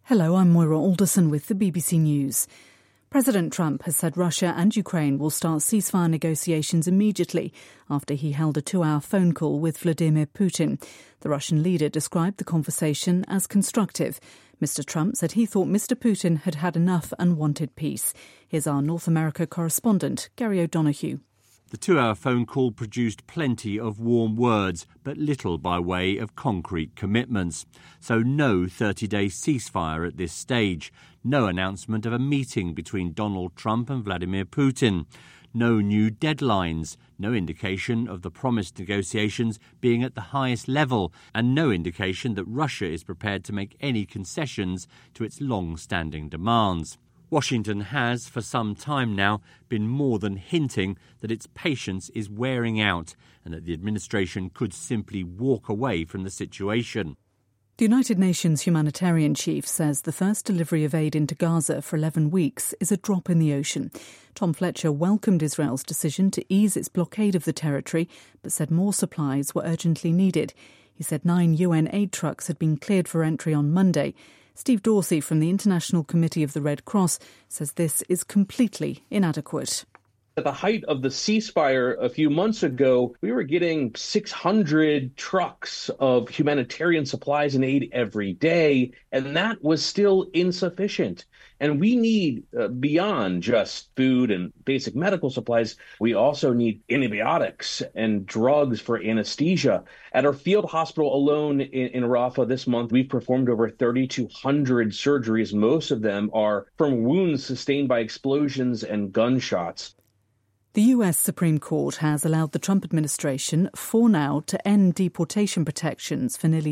Hello, I'm Moira Alderson with the BBC News. President Trump has said Russia and Ukraine will start ceasefire negotiations immediately after he held a 2-hour phone call with Vladimir Putin. The Russian leader described the conversation as constructive. Mr. Trump said he thought Mr. Putin had had enough and wanted peace. Here's our North America correspondent, Gary O'Donoghue. The 2-hour phone call produced plenty of warm words, but little by way of concrete commitments. So no 30-day ceasefire at this stage. No announcement of a meeting between Donald Trump and Vladimir Putin. No new deadlines. No indication of the promised negotiations being at the highest level. And no indication that Russia is prepared to make any concessions to its long-standing demands. Washington has, for some time now, been more than hinting that its patience is wearing out and that the administration could simply walk away from the situation. The United Nations humanitarian chief says the first delivery of aid into Gaza for 11 weeks is a drop in the ocean. Tom Fletcher welcomed Israel's decision to ease its blockade of the territory, but said more supplies were urgently needed. He said 9 UN aid trucks had been cleared for entry on Monday. Steve Dorsey from the International Committee of the Red Cross says this is completely inadequate. At the height of the ceasefire a few months ago, we were getting 600 trucks of humanitarian supplies and aid every day, and that was still insufficient. And we need, beyond just food and basic medical supplies, we also need antibiotics and drugs for anesthesia. At our field hospital alone in Rafah this month, we've performed over 3,200 surgeries. Most of them are from wounds sustained by explosions and gunshots. The US Supreme Court has allowed the Trump administration, for now, to end deportation protections for nearly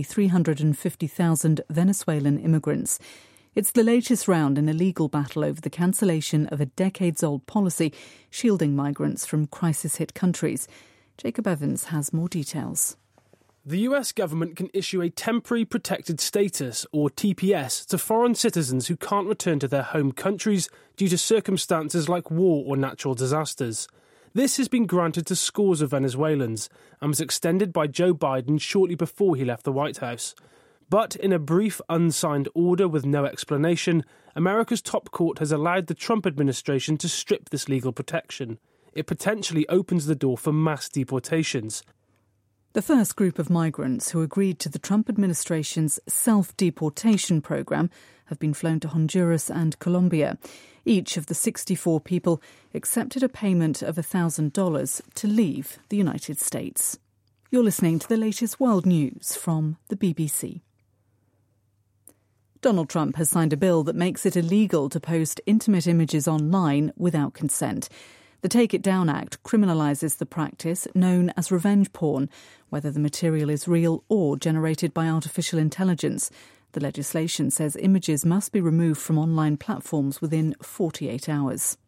350,000 Venezuelan immigrants. It's the latest round in a legal battle over the cancellation of a decades-old policy shielding migrants from crisis-hit countries. Jacob Evans has more details. The US government can issue a temporary protected status, or TPS, to foreign citizens who can't return to their home countries due to circumstances like war or natural disasters. This has been granted to scores of Venezuelans and was extended by Joe Biden shortly before he left the White House. But in a brief, unsigned order with no explanation, America's top court has allowed the Trump administration to strip this legal protection. It potentially opens the door for mass deportations. The first group of migrants who agreed to the Trump administration's self-deportation program have been flown to Honduras and Colombia. Each of the 64 people accepted a payment of $1,000 to leave the United States. You're listening to the latest world news from the BBC. Donald Trump has signed a bill that makes it illegal to post intimate images online without consent. The Take It Down Act criminalises the practice known as revenge porn, whether the material is real or generated by artificial intelligence. The legislation says images must be removed from online platforms within 48 hours.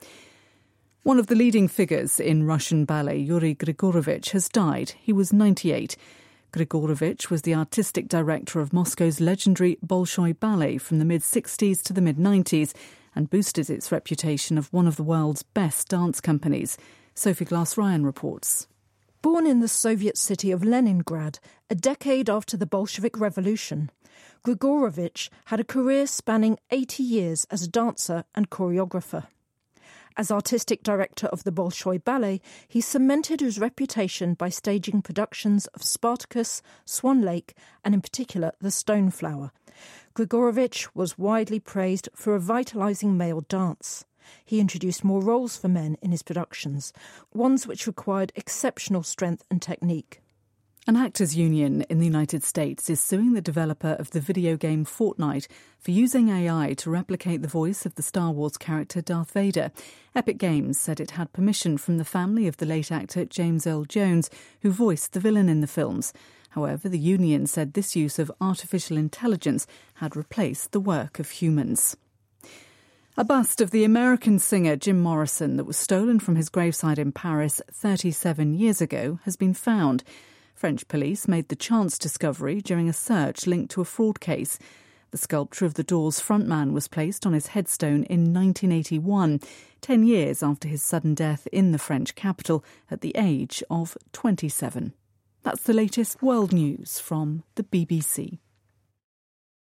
One of the leading figures in Russian ballet, Yuri Grigorovich, has died. He was 98. Grigorovich was the artistic director of Moscow's legendary Bolshoi Ballet from the mid-60s to the mid-90s and boosted its reputation of one of the world's best dance companies. Sophie Glass-Ryan reports. Born in the Soviet city of Leningrad, a decade after the Bolshevik Revolution, Grigorovich had a career spanning 80 years as a dancer and choreographer. As artistic director of the Bolshoi Ballet, he cemented his reputation by staging productions of Spartacus, Swan Lake, and in particular The Stoneflower. Grigorovich was widely praised for revitalising male dance. He introduced more roles for men in his productions, ones which required exceptional strength and technique. An actors' union in the United States is suing the developer of the video game Fortnite for using AI to replicate the voice of the Star Wars character Darth Vader. Epic Games said it had permission from the family of the late actor James Earl Jones, who voiced the villain in the films. However, the union said this use of artificial intelligence had replaced the work of humans. A bust of the American singer Jim Morrison that was stolen from his graveside in Paris 37 years ago has been found. French police made the chance discovery during a search linked to a fraud case. The sculpture of the Doors frontman was placed on his headstone in 1981, 10 years after his sudden death in the French capital at the age of 27. That's the latest world news from the BBC.